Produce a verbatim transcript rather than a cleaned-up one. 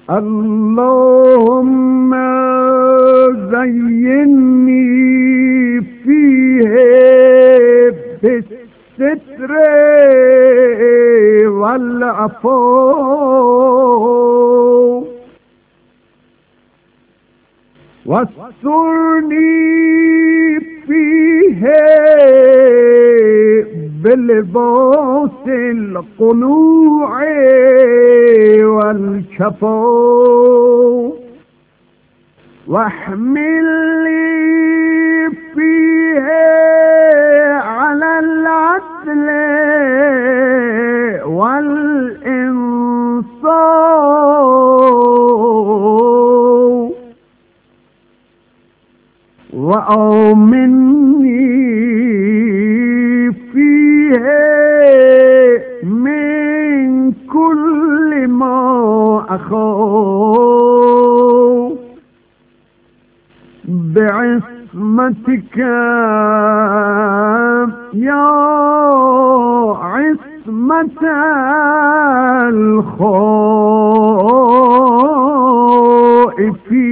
اللهم زيني فيه بالستر والعفو، واسترني فيه بلباس القنوع والكفو، واحملني فيه على العدل والإنصاف، وآمني فيه من كل ما أخاف، بعصمتك يا عصمة الخائفين.